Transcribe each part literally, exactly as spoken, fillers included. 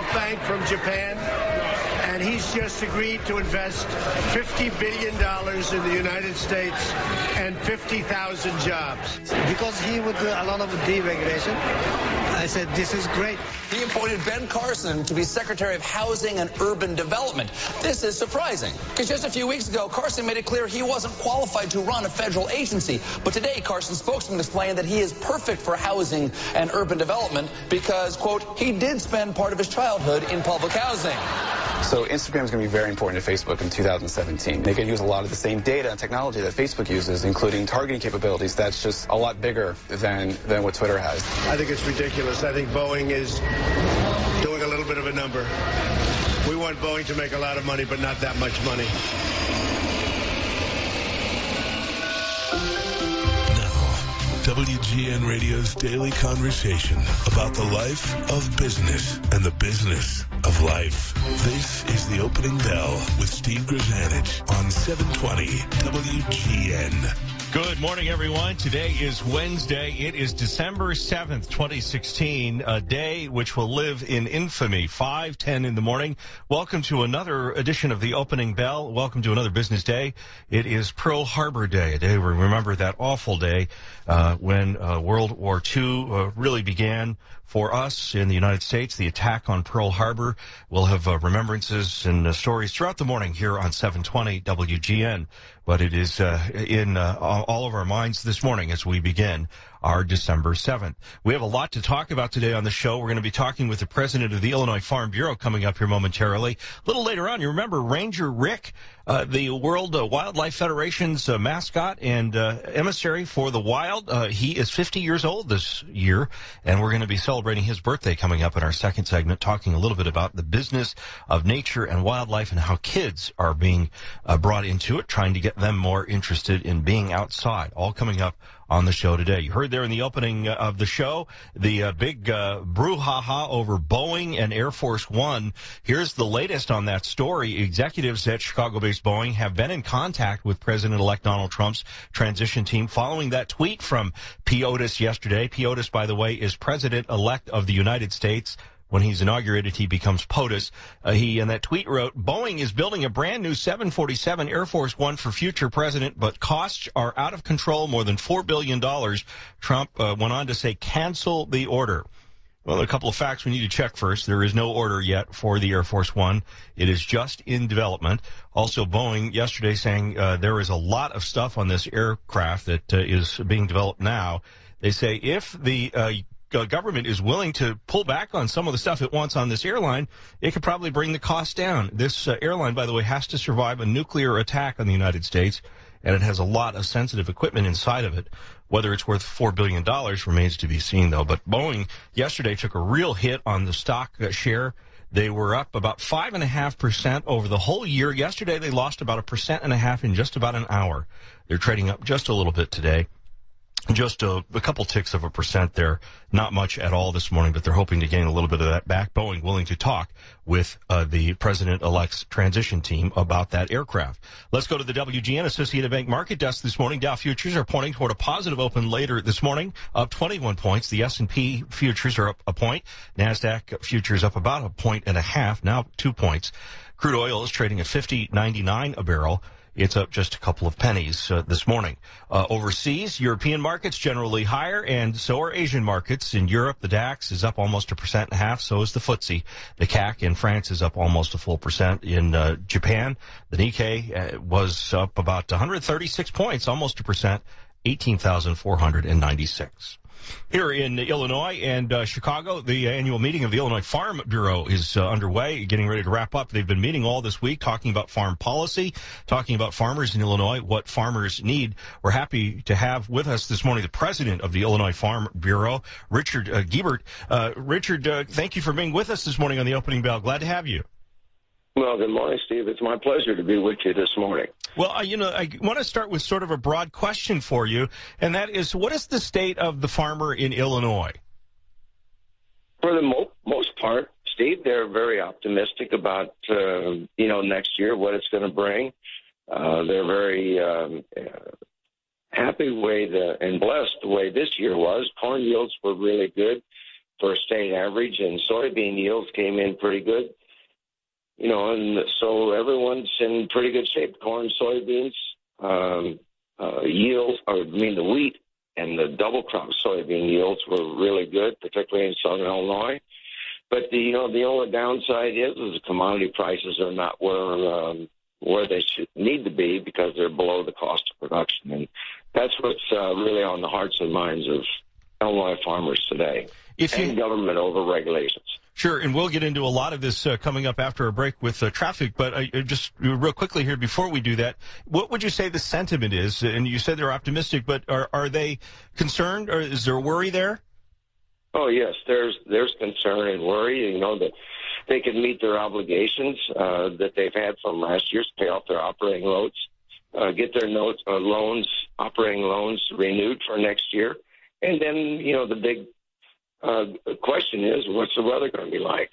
SoftBank from Japan, and he's just agreed to invest fifty billion dollars in the United States and fifty thousand jobs. Because he would do a lot of deregulation, I said, this is great. He appointed Ben Carson to be Secretary of Housing and Urban Development. This is surprising, because just a few weeks ago, Carson made it clear he wasn't qualified to run a federal agency. But today, Carson's spokesman explained that he is perfect for housing and urban development because, quote, he did spend part of his childhood in public housing. So Instagram is going to be very important to Facebook in two thousand seventeen. They can use a lot of the same data and technology that Facebook uses, including targeting capabilities. That's just a lot bigger than, than what Twitter has. I think it's ridiculous. I think Boeing is doing a little bit of a number. We want Boeing to make a lot of money, but not that much money. W G N Radio's daily conversation about the life of business and the business of life. This is The Opening Bell with Steve Grzanich on seven twenty W G N. Good morning, everyone. Today is Wednesday. It is December seventh, twenty sixteen, a day which will live in infamy. five ten in the morning. Welcome to another edition of The Opening Bell. Welcome to another business day. It is Pearl Harbor Day, a day we remember that awful day uh, when uh, World War Two uh, really began for us in the United States. The attack on Pearl Harbor. We'll have uh, remembrances and uh, stories throughout the morning here on seven twenty W G N. But it is uh, in uh, all of our minds this morning as we begin our December seventh. We have a lot to talk about today on the show. We're going to be talking with the president of the Illinois Farm Bureau coming up here momentarily. A little later on, you remember Ranger Rick, uh, the World uh, Wildlife Federation's uh, mascot and uh, emissary for the wild. Uh, he is fifty years old this year, and we're going to be celebrating his birthday coming up in our second segment, talking a little bit about the business of nature and wildlife and how kids are being uh, brought into it, trying to get them more interested in being outside. All coming up on the show today. You heard there in the opening of the show, the uh, big uh, brouhaha over Boeing and Air Force One. Here's the latest on that story. Executives at Chicago-based Boeing have been in contact with President-elect Donald Trump's transition team following that tweet from P. Otis yesterday. P. Otis, by the way, is President-elect of the United States. When he's inaugurated, he becomes POTUS. Uh, he, in that tweet, wrote, Boeing is building a brand new seven forty-seven Air Force One for future president, but costs are out of control, more than four billion dollars. Trump uh, went on to say, cancel the order. Well, a couple of facts we need to check first. There is no order yet for the Air Force One. It is just in development. Also, Boeing yesterday saying uh, there is a lot of stuff on this aircraft that uh, is being developed now. They say if the uh, Uh, government is willing to pull back on some of the stuff it wants on this airline, it could probably bring the cost down. This uh, airline, by the way, has to survive a nuclear attack on the United States, and it has a lot of sensitive equipment inside of it. Whether it's worth four billion dollars remains to be seen, though. But Boeing yesterday took a real hit on the stock uh, share. They were up about five point five percent over the whole year. Yesterday, they lost about a percent and a half in just about an hour. They're trading up just a little bit today. Just a, a couple ticks of a percent there. Not much at all this morning, but they're hoping to gain a little bit of that back. Boeing willing to talk with uh, the president-elect's transition team about that aircraft. Let's go to the W G N Associated Bank market desk this morning. Dow futures are pointing toward a positive open later this morning, up twenty-one points. The S and P futures are up a point. NASDAQ futures up about a point and a half, now two points. Crude oil is trading at fifty ninety-nine a barrel. It's up just a couple of pennies uh, this morning. Uh, overseas, European markets generally higher, and so are Asian markets. In Europe, the DAX is up almost a percent and a half, so is the F T S E. The C A C in France is up almost a full percent. In uh, Japan, the Nikkei uh, was up about one hundred thirty-six points, almost a percent, eighteen thousand four hundred ninety-six. Here in Illinois and uh, Chicago, the annual meeting of the Illinois Farm Bureau is uh, underway, getting ready to wrap up. They've been meeting all this week, talking about farm policy, talking about farmers in Illinois, what farmers need. We're happy to have with us this morning the president of the Illinois Farm Bureau, Richard uh, Giebert. Uh, Richard, uh, thank you for being with us this morning on the Opening Bell. Glad to have you. Well, good morning, Steve. It's my pleasure to be with you this morning. Well, uh, you know, I want to start with sort of a broad question for you, and that is, what is the state of the farmer in Illinois? For the mo- most part, Steve, they're very optimistic about, uh, you know, next year, what it's going to bring. Uh, they're very um, uh, happy the way the, and blessed the way this year was. Corn yields were really good. for a state average, and soybean yields came in pretty good. You know, and so everyone's in pretty good shape. Corn, soybeans, um, uh, yields, or I mean the wheat and the double crop soybean yields were really good, particularly in southern Illinois. But the you know the only downside is, is the commodity prices are not where um, where they should need to be because they're below the cost of production, and that's what's uh, really on the hearts and minds of Illinois farmers today. If you, and government over regulations. Sure, and we'll get into a lot of this uh, coming up after a break with uh, traffic, but uh, just real quickly here before we do that, what would you say the sentiment is? And you said they're optimistic, but are, are they concerned, or is there a worry there? Oh, yes, there's there's concern and worry, you know, that they can meet their obligations uh, that they've had from last year to pay off their operating loans, uh, get their notes, uh, loans, operating loans renewed for next year. And then, you know, the big uh, question is, what's the weather going to be like,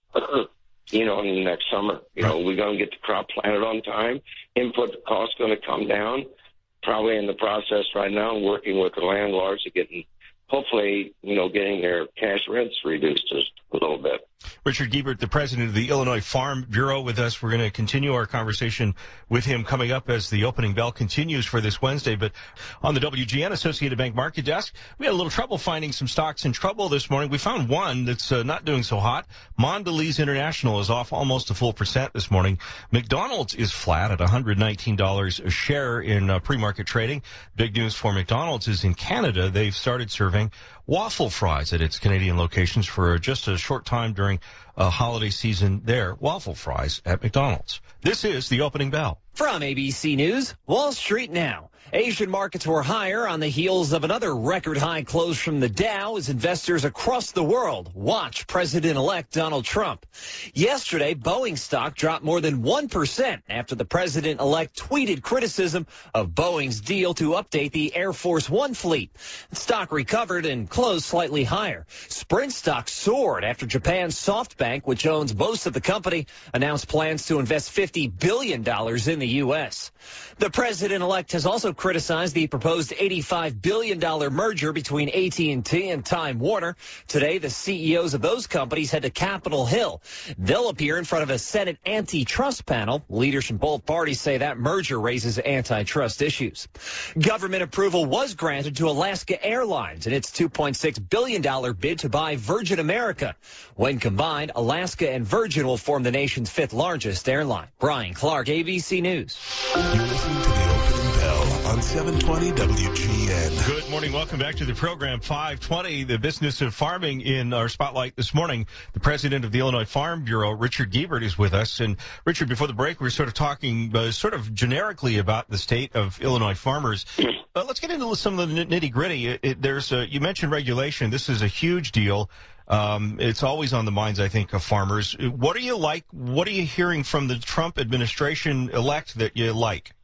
you know, in the next summer? You know, we're going to get the crop planted on time. Input costs going to come down. Probably in the process right now, working with the landlords to getting, hopefully, you know, getting their cash rents reduced just a little bit. Richard Guebert, the president of the Illinois Farm Bureau, with us. We're going to continue our conversation with him coming up as the opening bell continues for this Wednesday. But on the W G N Associated Bank market desk, we had a little trouble finding some stocks in trouble this morning. We found one that's uh, not doing so hot. Mondelez International is off almost a full percent this morning. McDonald's is flat at one hundred nineteen dollars a share in uh, pre-market trading. Big news for McDonald's is in Canada, they've started serving waffle fries at its Canadian locations for just a short time during a holiday season there. Waffle fries at McDonald's. This is the opening bell. From A B C News, Wall Street now. Asian markets were higher on the heels of another record high close from the Dow as investors across the world watch President-elect Donald Trump. Yesterday, Boeing stock dropped more than one percent after the President-elect tweeted criticism of Boeing's deal to update the Air Force One fleet. Stock recovered and closed slightly higher. Sprint stock soared after Japan's SoftBank, which owns most of the company, announced plans to invest fifty billion dollars in the U S. The president-elect has also criticized the proposed eighty-five billion dollars merger between A T and T and Time Warner. Today, the C E Os of those companies head to Capitol Hill. They'll appear in front of a Senate antitrust panel. Leaders from both parties say that merger raises antitrust issues. Government approval was granted to Alaska Airlines in its two point six billion dollars bid to buy Virgin America. When combined, Alaska and Virgin will form the nation's fifth largest airline. Brian Clark, A B C News. You're listening to the opening bell on seven twenty W G N. Good morning. Welcome back to the program. five twenty, the business of farming in our spotlight this morning. The president of the Illinois Farm Bureau, Richard Guebert, is with us. And Richard, before the break, we were sort of talking uh, sort of generically about the state of Illinois farmers. Uh, let's get into some of the nitty gritty. It, it, there's a, you mentioned regulation. This is a huge deal. Um, it's always on the minds, I think, of farmers. What are you like? What are you hearing from the Trump administration elect that you like?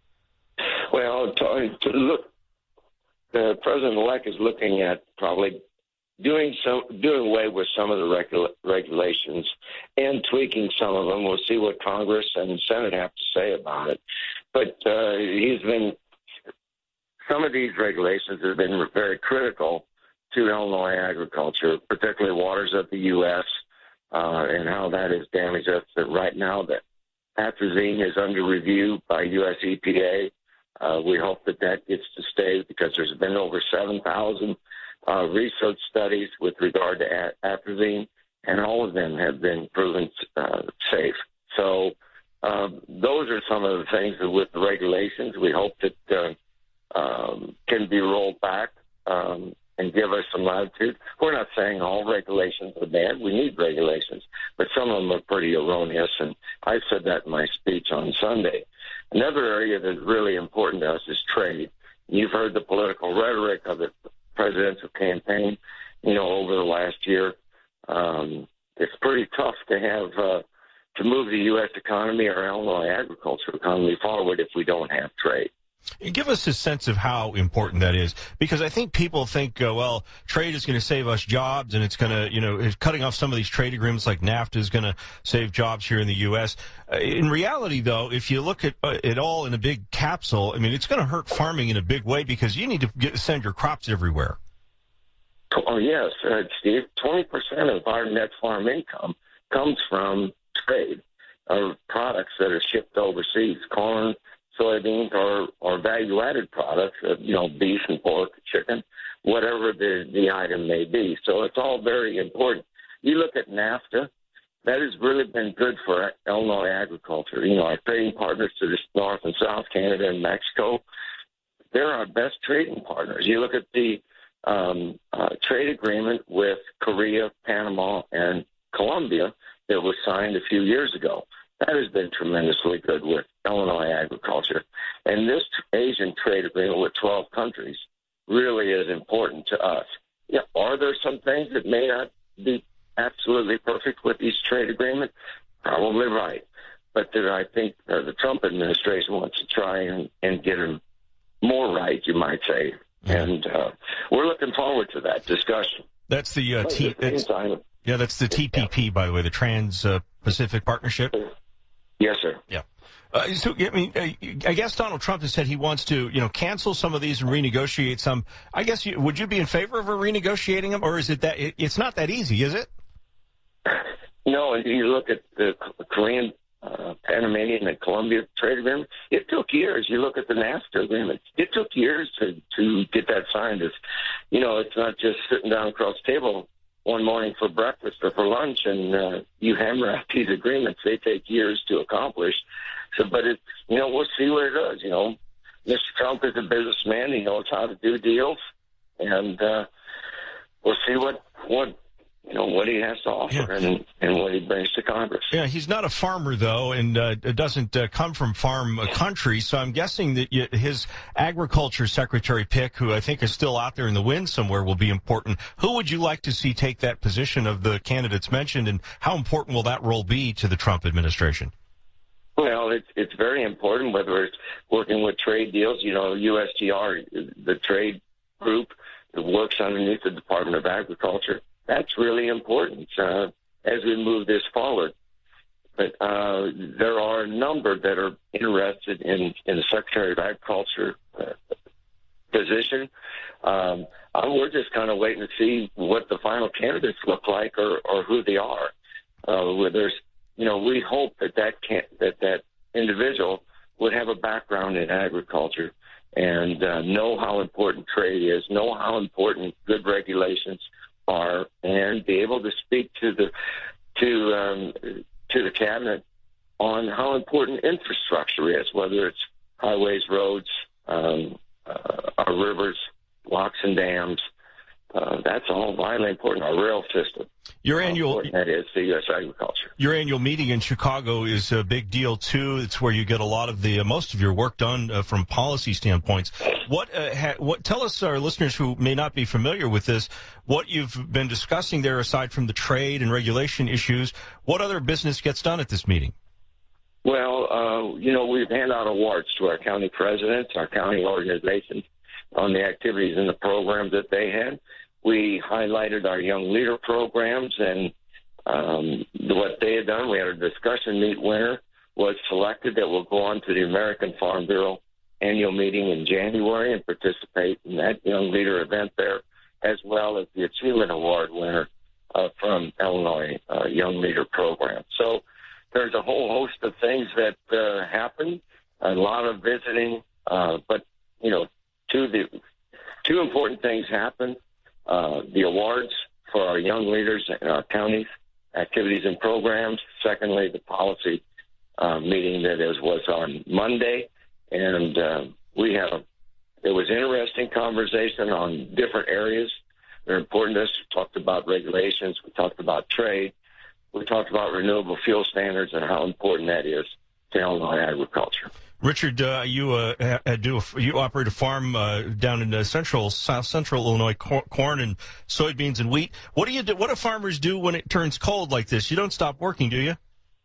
Well, to, to look, the president-elect is looking at probably doing some, doing away with some of the regula- regulations and tweaking some of them. We'll see what Congress and Senate have to say about it. But uh, he's been some of these regulations have been very critical to Illinois agriculture, particularly waters of the U S, uh, and how that has damaged us. That right now that atrazine is under review by U S E P A. Uh, we hope that that gets to stay because there's been over seven thousand uh, research studies with regard to a- atrazine, and all of them have been proven uh, safe. So uh, those are some of the things that with the regulations we hope that uh, um, can be rolled back. Um, and give us some latitude. We're not saying all regulations are bad. We need regulations, but some of them are pretty erroneous, and I said that in my speech on Sunday. Another area that's really important to us is trade. You've heard the political rhetoric of the presidential campaign, you know, over the last year. Um, it's pretty tough to have uh, to move the U S economy or Illinois agriculture economy forward if we don't have trade. Give us a sense of how important that is, because I think people think, uh, well, trade is going to save us jobs, and it's going to, you know, cutting off some of these trade agreements like NAFTA is going to save jobs here in the U S. Uh, in reality, though, if you look at uh, it all in a big capsule, I mean, it's going to hurt farming in a big way because you need to get, send your crops everywhere. Oh, yes, uh, Steve. twenty percent of our net farm income comes from trade of products that are shipped overseas, corn, soybeans, or, or value-added products, uh, you know, beef and pork, chicken, whatever the, the item may be. So it's all very important. You look at NAFTA, that has really been good for Illinois agriculture. You know, our trading partners to the north and south, Canada and Mexico, they're our best trading partners. You look at the um, uh, trade agreement with Korea, Panama, and Colombia that was signed a few years ago. That has been tremendously good with Illinois agriculture. And this Asian trade agreement with twelve countries really is important to us. Yeah, are there some things that may not be absolutely perfect with each trade agreement? Probably right. But there, I think uh, the Trump administration wants to try and, and get them more right, you might say. And uh, we're looking forward to that discussion. That's the uh, T. It's, yeah, that's the T P P, by the way, the Trans-Pacific Partnership. Yes, sir. Yeah. Uh, so, I mean, uh, I guess Donald Trump has said he wants to, you know, cancel some of these and renegotiate some. I guess, you, would you be in favor of renegotiating them, or is it that it, it's not that easy, is it? No, and you look at the Korean, uh, Panamanian, and Colombia trade agreement. It took years. You look at the NAFTA agreement. It took years to to get that signed. It's, you know, it's not just sitting down across the table one morning for breakfast or for lunch and uh, you hammer out these agreements. They take years to accomplish. So, but it, you know, we'll see what it does. You know, Mister Trump is a businessman. He knows how to do deals, and uh, we'll see what what. You know, what he has to offer yeah. and, and what he brings to Congress. Yeah, he's not a farmer, though, and uh, doesn't uh, come from farm uh, country, so I'm guessing that you, his agriculture secretary pick, who I think is still out there in the wind somewhere, will be important. Who would you like to see take that position of the candidates mentioned, and how important will that role be to the Trump administration? Well, it's, it's very important, whether it's working with trade deals. You know, U S T R, the trade group that works underneath the Department of Agriculture, that's really important uh, as we move this forward. But uh, there are a number that are interested in, in the Secretary of Agriculture uh, position. Um, we're just kind of waiting to see what the final candidates look like or, or who they are. Uh, where there's, you know, we hope that that, can, that that individual would have a background in agriculture and uh, know how important trade is, know how important good regulations are, and be able to speak to the to um, to the cabinet on how important infrastructure is, whether it's highways, roads, um, uh, our rivers, locks and dams. Uh, that's all vitally important. Our rail system. Your annual that is the U S agriculture. Your annual meeting in Chicago is a big deal too. It's where you get a lot of the uh, most of your work done uh, from policy standpoints. What uh, ha, what tell us, our listeners who may not be familiar with this, what you've been discussing there aside from the trade and regulation issues. What other business gets done at this meeting? Well, uh, you know, we've handed out awards to our county presidents, our county organizations on the activities and the programs that they had. We highlighted our young leader programs and um, what they had done. We had a discussion meet winner was selected that will go on to the American Farm Bureau annual meeting in January and participate in that young leader event there, as well as the Achievement Award winner uh, from Illinois uh, Young Leader Program. So there's a whole host of things that uh, happen, a lot of visiting, uh, but, you know, two, the, two important things happen. Uh, the awards for our young leaders in our counties, activities and programs. Secondly, the policy uh, meeting that is, was on Monday. And uh, we have, it was interesting conversation on different areas. They're important to us. We talked about regulations. We talked about trade. We talked about renewable fuel standards and how important that is to Illinois agriculture. Richard, uh, you uh, do a, you operate a farm uh, down in uh, central South Central Illinois, cor- corn and soybeans and wheat. What do you do? What do farmers do when it turns cold like this? You don't stop working, do you?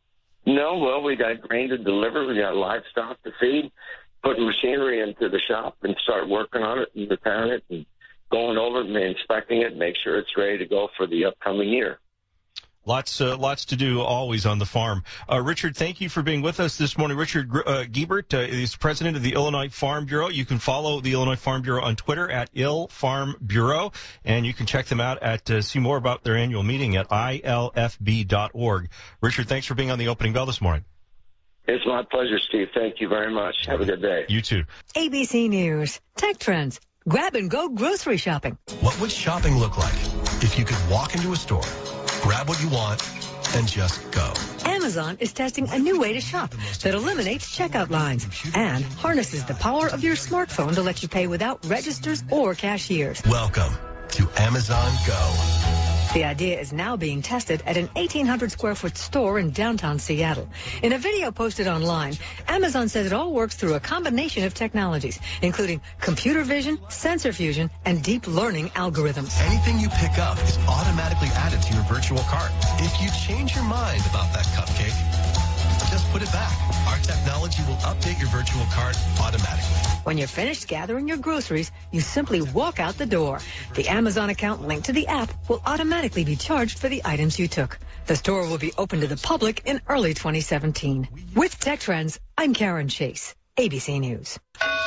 No. Well, we got grain to deliver. We got livestock to feed. Putting machinery into the shop and start working on it and repairing it and going over it and inspecting it, and make sure it's ready to go for the upcoming year. Lots, uh, lots to do always on the farm. Uh, Richard, thank you for being with us this morning. Richard uh, Giebert uh, is president of the Illinois Farm Bureau. You can follow the Illinois Farm Bureau on Twitter at Il Farm Bureau, and you can check them out at uh, see more about their annual meeting at I L F B dot org. Richard, thanks for being on the opening bell this morning. It's my pleasure, Steve. Thank you very much. Have a good day. You too. A B C News. Tech Trends. Grab and go grocery shopping. What would shopping look like if you could walk into a store, grab what you want, and just go? Amazon is testing a new way to shop that eliminates checkout lines and harnesses the power of your smartphone to let you pay without registers or cashiers. Welcome to Amazon Go. The idea is now being tested at an eighteen hundred square foot store in downtown Seattle. In a video posted online, Amazon says it all works through a combination of technologies, including computer vision, sensor fusion, and deep learning algorithms. Anything you pick up is automatically added to your virtual cart. If you change your mind about that cupcake, just put it back. Our technology will update your virtual cart automatically. When you're finished gathering your groceries, you simply walk out the door. The Amazon account linked to the app will automatically be charged for the items you took. The store will be open to the public in early twenty seventeen. With Tech Trends, I'm Karen Chase, A B C News.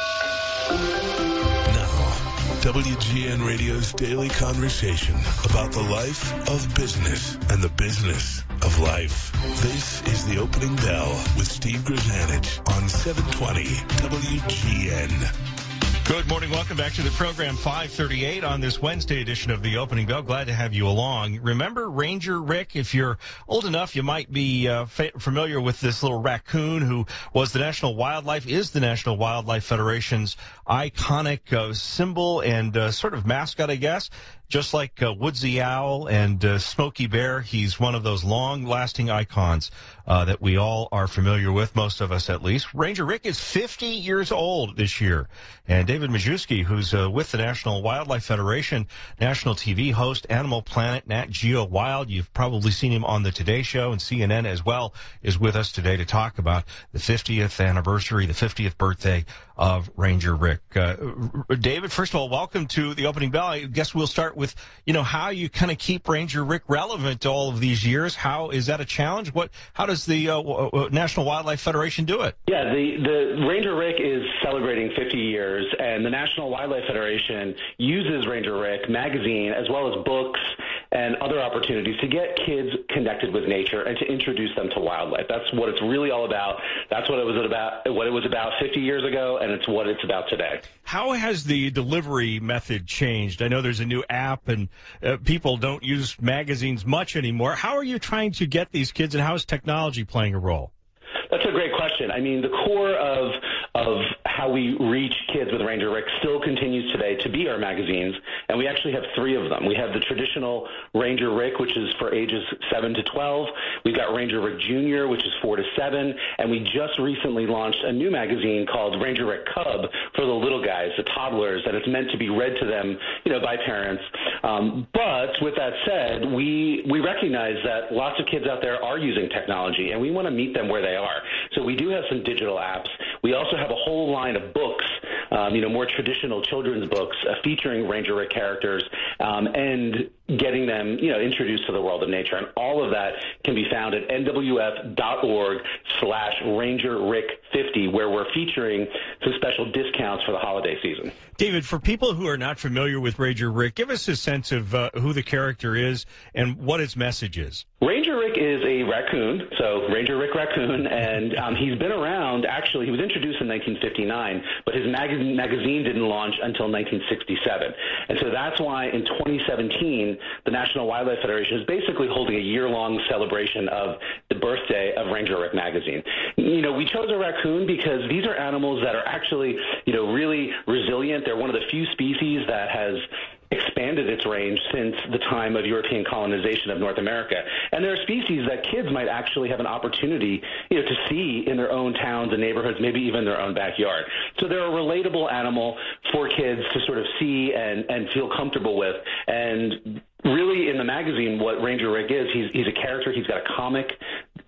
W G N Radio's daily conversation about the life of business and the business of life. This is the opening bell with Steve Grzanich on seven twenty W G N. Good morning. Welcome back to the program. five thirty-eight on this Wednesday edition of the Opening Bell. Glad to have you along. Remember Ranger Rick? If you're old enough, you might be uh, fa- familiar with this little raccoon who was the National Wildlife, is the National Wildlife Federation's iconic uh, symbol and uh, sort of mascot, I guess. Just like uh, Woodsy Owl and uh, Smokey Bear, he's one of those long-lasting icons uh, that we all are familiar with, most of us at least. Ranger Rick is fifty years old this year. And David Majewski, who's uh, with the National Wildlife Federation, national T V host, Animal Planet, Nat Geo Wild. You've probably seen him on the Today Show, and C N N as well is with us today to talk about the fiftieth anniversary, the fiftieth birthday of Ranger Rick. Uh, David, first of all, welcome to the Opening Bell. I guess we'll start with, you know, how you kind of keep Ranger Rick relevant all of these years. How is that a challenge? What, how does the uh, National Wildlife Federation do it? Yeah, the, the Ranger Rick is celebrating fifty years, and the National Wildlife Federation uses Ranger Rick magazine as well as books and other opportunities to get kids connected with nature and to introduce them to wildlife. That's what it's really all about. That's what it was about, what it was about fifty years ago, and it's what it's about today. How has the delivery method changed? I know there's a new app, and uh, people don't use magazines much anymore. How are you trying to get these kids, and how is technology playing a role? That's a great question. I mean, the core of of how we reach kids with Ranger Rick still continues today to be our magazines, and we actually have three of them. We have the traditional Ranger Rick, which is for ages seven to twelve. We've got Ranger Rick Junior, which is four to seven, and we just recently launched a new magazine called Ranger Rick Cub for the little guys, the toddlers, and it's meant to be read to them, you know, by parents. Um, but with that said, we we recognize that lots of kids out there are using technology, and we want to meet them where they are. So we do have some digital apps. We also have a whole line of books, um, you know, more traditional children's books uh, featuring Ranger Rick characters um, and getting them, you know, introduced to the world of nature. And all of that can be found at N W F dot org slash Ranger Rick fifty, where we're featuring some special discounts for the holiday season. David, for people who are not familiar with Ranger Rick, give us a sense of uh, who the character is and what its message is. Ranger Rick is a raccoon, so Ranger Rick Raccoon, and um, he's been around, actually, he was introduced in nineteen fifty-nine, but his mag- magazine didn't launch until nineteen sixty-seven. And so that's why in twenty seventeen, the National Wildlife Federation is basically holding a year-long celebration of the birthday of Ranger Rick magazine. You know, we chose a raccoon because these are animals that are actually, you know, really resilient. They're one of the few species that has expanded its range since the time of European colonization of North America. And there are species that kids might actually have an opportunity, you know, to see in their own towns and neighborhoods, maybe even their own backyard. So they're a relatable animal for kids to sort of see and, and feel comfortable with. And really, in the magazine, what Ranger Rick is, he's, he's a character. He's got a comic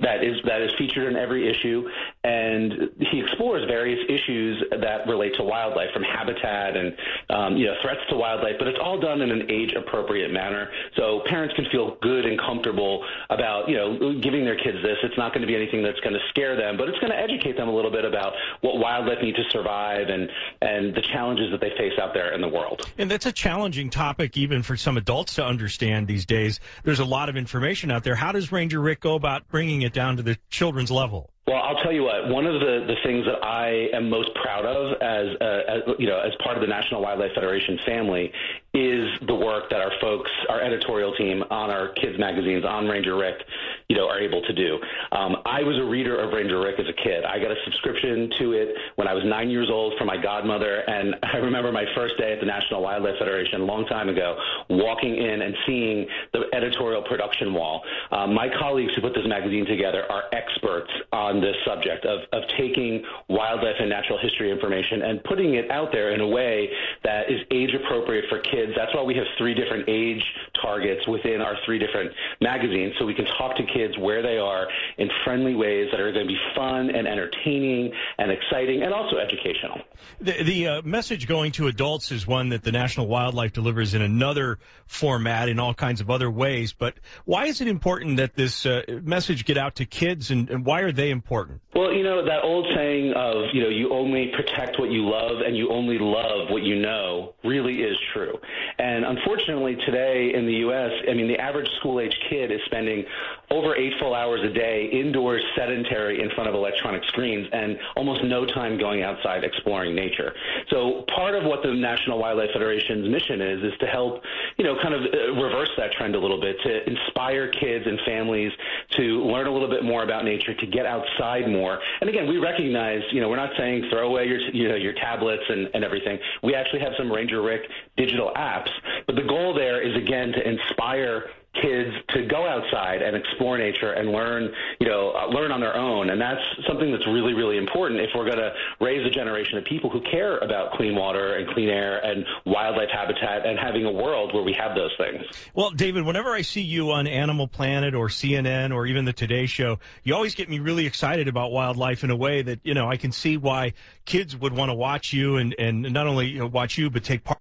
that is that is featured in every issue, and he explores various issues that relate to wildlife, from habitat and um, you know threats to wildlife. But it's all done in an age-appropriate manner, so parents can feel good and comfortable about you know giving their kids this. It's not going to be anything that's going to scare them, but it's going to educate them a little bit about what wildlife need to survive and and the challenges that they face out there in the world. And that's a challenging topic even for some adults to understand these days. There's a lot of information out there. How does Ranger Rick go about bringing it down to the children's level? Well, I'll tell you what. One of the, the things that I am most proud of, as, uh, as you know, as part of the National Wildlife Federation family, is the work that our folks, our editorial team on our kids magazines, on Ranger Rick, you know, are able to do. Um, I was a reader of Ranger Rick as a kid. I got a subscription to it when I was nine years old from my godmother, and I remember my first day at the National Wildlife Federation a long time ago, walking in and seeing the editorial production wall. Um, my colleagues who put this magazine together are experts on this subject of, of taking wildlife and natural history information and putting it out there in a way that is age appropriate for kids. That's why we have three different age targets within our three different magazines, so we can talk to kids where they are in friendly ways that are going to be fun and entertaining and exciting and also educational. The, the uh, message going to adults is one that the National Wildlife delivers in another format in all kinds of other ways, but why is it important that this uh, message get out to kids, and, and why are they important? Well, you know, that old saying of, you know, you only protect what you love and you only love what you know really is true. And unfortunately today in the U S, I mean, the average school-age kid is spending over eight full hours a day indoors, sedentary, in front of electronic screens, and almost no time going outside exploring nature. So part of what the National Wildlife Federation's mission is, is to help, you know, kind of reverse that trend a little bit, to inspire kids and families to learn a little bit more about nature, to get outside more. And again, we recognize, you know, we're not saying throw away your, you know, your tablets and, and everything. We actually have some Ranger Rick digital apps, but the goal there is, again, to inspire kids to go outside and explore nature and learn, you know, uh, learn on their own. And that's something that's really, really important if we're going to raise a generation of people who care about clean water and clean air and wildlife habitat and having a world where we have those things. Well, David, whenever I see you on Animal Planet or C N N or even the Today Show, you always get me really excited about wildlife in a way that, you know, I can see why kids would want to watch you and, and not only you know, watch you, but take part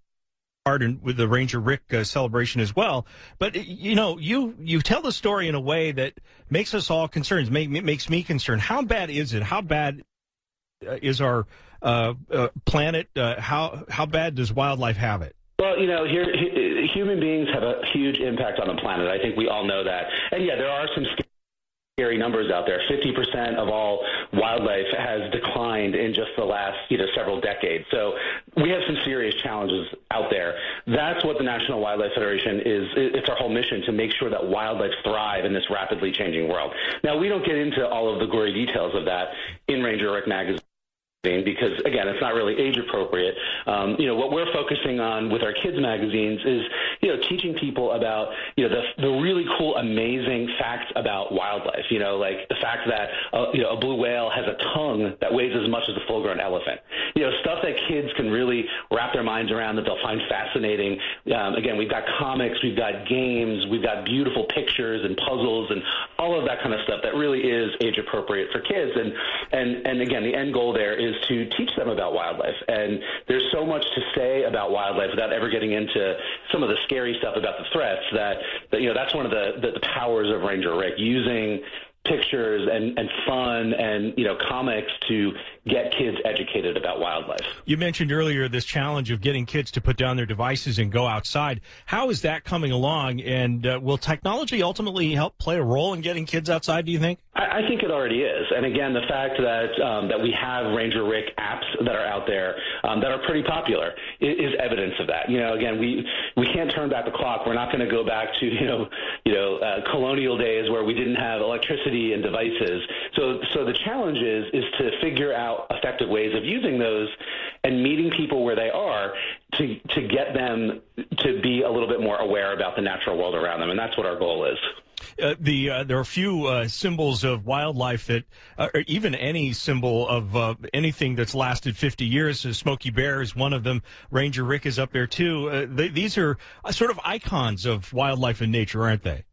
in, with the Ranger Rick uh, celebration as well. But, you know, you, you tell the story in a way that makes us all concerned, make, makes me concerned. How bad is it? How bad uh, is our uh, uh, planet? Uh, how, how bad does wildlife have it? Well, you know, here, human beings have a huge impact on the planet. I think we all know that. And, yeah, there are some scary numbers out there. fifty percent of all wildlife has declined in just the last, you know, several decades. So we have some serious challenges out there. That's what the National Wildlife Federation is. It's our whole mission, to make sure that wildlife thrive in this rapidly changing world. Now, we don't get into all of the gory details of that in Ranger Rick magazine, because, again, it's not really age appropriate. Um, you know, what we're focusing on with our kids magazines is, you know, teaching people about, you know, the, the really cool, amazing facts about wildlife. You know, like the fact that, uh, you know, a blue whale has a tongue that weighs as much as a full-grown elephant. You know, stuff that kids can really wrap their minds around, that they'll find fascinating. Um, again, we've got comics, we've got games, we've got beautiful pictures and puzzles and all of that kind of stuff that really is age appropriate for kids. And, and, and again, the end goal there is to teach them about wildlife. And there's so much to say about wildlife without ever getting into some of the scary stuff about the threats that, that you know, that's one of the, the, the powers of Ranger Rick, using pictures and, and fun and, you know, comics to get kids educated about wildlife. You mentioned earlier this challenge of getting kids to put down their devices and go outside. How is that coming along? And uh, will technology ultimately help play a role in getting kids outside, do you think? I, I think it already is. And again, the fact that um, that we have Ranger Rick apps that are out there um, that are pretty popular is, is evidence of that. You know, again, we we can't turn back the clock. We're not going to go back to, you know, you know, uh, colonial days where we didn't have electricity and devices. So, so the challenge is is to figure out effective ways of using those and meeting people where they are to to get them to be a little bit more aware about the natural world around them. And that's what our goal is. Uh, the uh, there are a few uh, symbols of wildlife that, uh, or even any symbol of uh, anything that's lasted fifty years. Uh, Smokey Bear is one of them. Ranger Rick is up there too. Uh, they, these are uh, sort of icons of wildlife and nature, aren't they? Absolutely.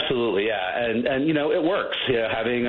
Absolutely, yeah, and and you know it works. You know, having a,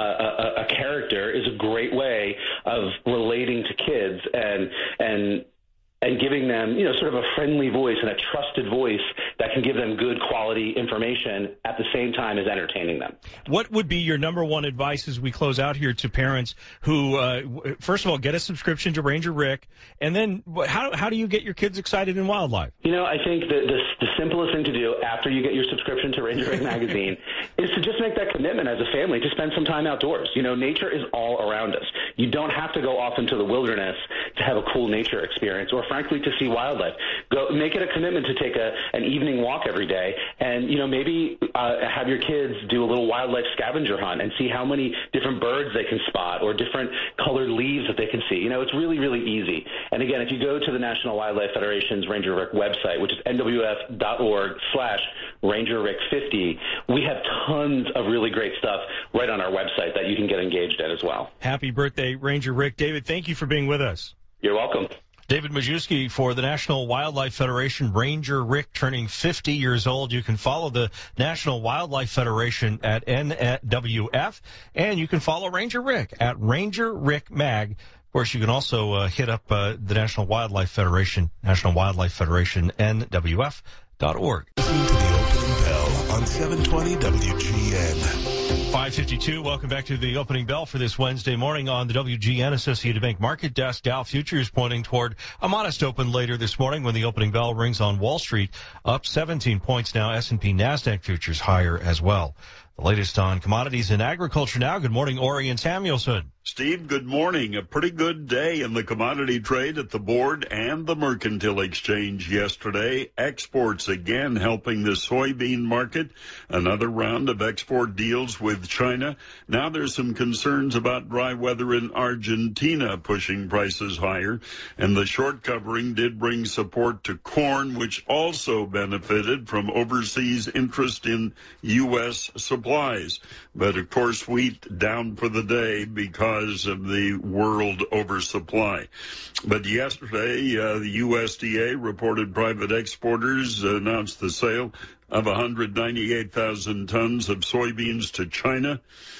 a a character is a great way of relating to kids and and. and giving them, you know, sort of a friendly voice and a trusted voice that can give them good quality information at the same time as entertaining them. What would be your number one advice as we close out here to parents who, uh, first of all, get a subscription to Ranger Rick, and then how how do you get your kids excited in wildlife? You know, I think the, the, the simplest thing to do after you get your subscription to Ranger Rick magazine is to just make that commitment as a family to spend some time outdoors. You know, nature is all around us. You don't have to go off into the wilderness to have a cool nature experience or, frankly, to see wildlife. Go make it a commitment to take a, an evening walk every day and, you know, maybe uh, have your kids do a little wildlife scavenger hunt and see how many different birds they can spot or different colored leaves that they can see. You know, it's really, really easy. And, again, if you go to the National Wildlife Federation's Ranger Rick website, which is N W F dot org slash Ranger Rick fifty, we have tons of really great stuff right on our website that you can get engaged in as well. Happy birthday, Ranger Rick. David, thank you for being with us. You're welcome. David Majewski for the National Wildlife Federation. Ranger Rick turning fifty years old. You can follow the National Wildlife Federation at N W F, and you can follow Ranger Rick at Ranger Rick Mag. Of course, you can also uh, hit up uh, the National Wildlife Federation, National Wildlife Federation, N W F dot org. Listen to the opening bell on seven twenty W G N. five fifty-two, welcome back to the opening bell for this Wednesday morning on the W G N Associated Bank Market Desk. Dow futures pointing toward a modest open later this morning when the opening bell rings on Wall Street, up seventeen points now. S and P NASDAQ futures higher as well. The latest on commodities and agriculture now. Good morning, Orion Samuelson. Steve, good morning. A pretty good day in the commodity trade at the board and the mercantile exchange yesterday. Exports again helping the soybean market. Another round of export deals with China. Now there's some concerns about dry weather in Argentina pushing prices higher. And the short covering did bring support to corn, which also benefited from overseas interest in U S supplies. But of course, wheat down for the day because of the world oversupply. But yesterday, uh, the U S D A reported private exporters announced the sale of one hundred ninety-eight thousand tons of soybeans to China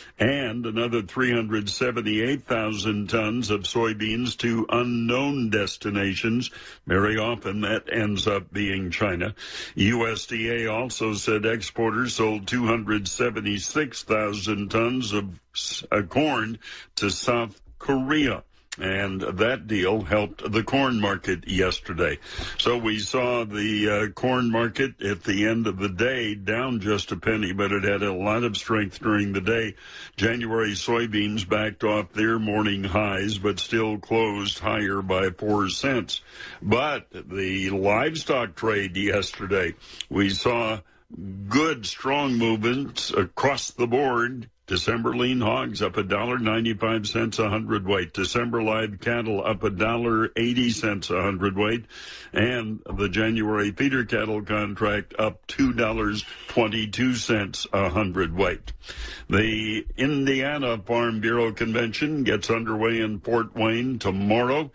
and another three hundred seventy-eight thousand tons of soybeans to unknown destinations. Very often that ends up being China. U S D A also said exporters sold two hundred seventy-six thousand tons of uh, corn to South Korea. And that deal helped the corn market yesterday. So we saw the uh, corn market at the end of the day down just a penny, but it had a lot of strength during the day. January soybeans backed off their morning highs, but still closed higher by four cents. But the livestock trade yesterday, we saw good, strong movements across the board. December lean hogs up a dollar ninety-five cents a hundredweight. December live cattle up a dollar eighty cents a hundredweight, and the January feeder cattle contract up two dollars twenty-two cents a hundredweight. The Indiana Farm Bureau Convention gets underway in Fort Wayne tomorrow,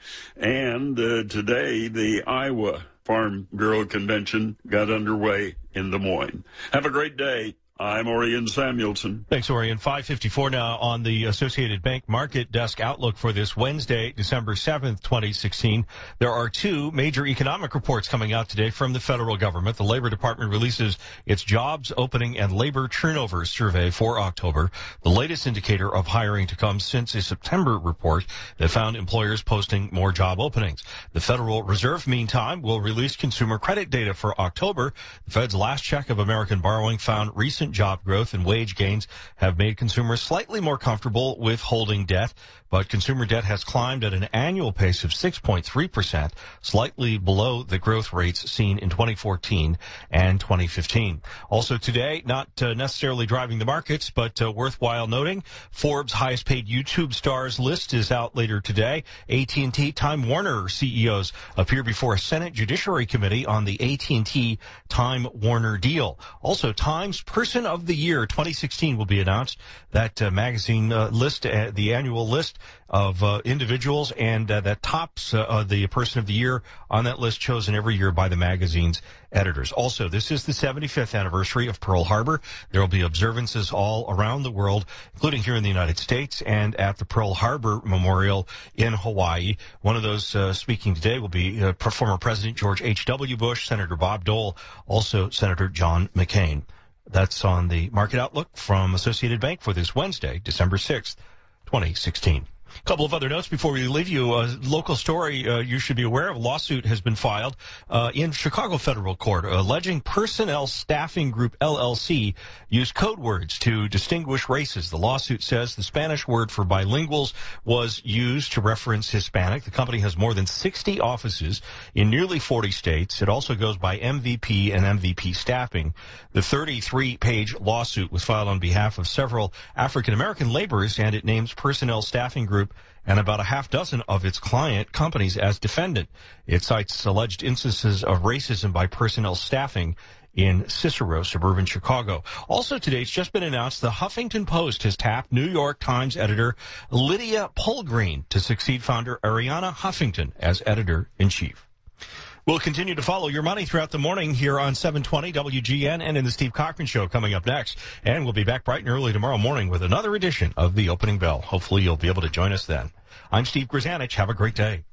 and uh, today the Iowa Farm Bureau Convention got underway in Des Moines. Have a great day. I'm Orion Samuelson. Thanks, Orion. five fifty-four now on the Associated Bank Market Desk outlook for this Wednesday, December seventh, twenty sixteen. There are two major economic reports coming out today from the federal government. The Labor Department releases its jobs opening and labor turnover survey for October, the latest indicator of hiring to come since a September report that found employers posting more job openings. The Federal Reserve, meantime, will release consumer credit data for October. The Fed's last check of American borrowing found recent job growth and wage gains have made consumers slightly more comfortable with holding debt, but consumer debt has climbed at an annual pace of six point three percent, slightly below the growth rates seen in twenty fourteen and twenty fifteen. Also today, not uh, necessarily driving the markets, but uh, worthwhile noting, Forbes' highest paid YouTube stars list is out later today. A T and T, Time Warner C E Os appear before a Senate Judiciary Committee on the A T and T Time Warner deal. Also, Time's person Person of the Year twenty sixteen will be announced. That uh, magazine uh, list, uh, the annual list of uh, individuals, and uh, that tops uh, the Person of the Year on that list, chosen every year by the magazine's editors. Also, this is the seventy-fifth anniversary of Pearl Harbor. There will be observances all around the world, including here in the United States and at the Pearl Harbor Memorial in Hawaii. One of those uh, speaking today will be uh, former President George H W. Bush, Senator Bob Dole, also Senator John McCain. That's on the market outlook from Associated Bank for this Wednesday, December sixth, twenty sixteen. A couple of other notes before we leave you. A local story uh, you should be aware of. A lawsuit has been filed uh, in Chicago federal court alleging Personnel Staffing Group L L C used code words to distinguish races. The lawsuit says the Spanish word for bilinguals was used to reference Hispanic. The company has more than sixty offices in nearly forty states. It also goes by M V P and M V P Staffing. The thirty-three page lawsuit was filed on behalf of several African-American laborers, and it names Personnel Staffing Group and about a half dozen of its client companies as defendant. It cites alleged instances of racism by personnel staffing in Cicero, suburban Chicago. Also today, it's just been announced the Huffington Post has tapped New York Times editor Lydia Polgreen to succeed founder Arianna Huffington as editor-in-chief. We'll continue to follow your money throughout the morning here on seven twenty W G N and in the Steve Cochran Show coming up next. And we'll be back bright and early tomorrow morning with another edition of The Opening Bell. Hopefully you'll be able to join us then. I'm Steve Grzanich. Have a great day.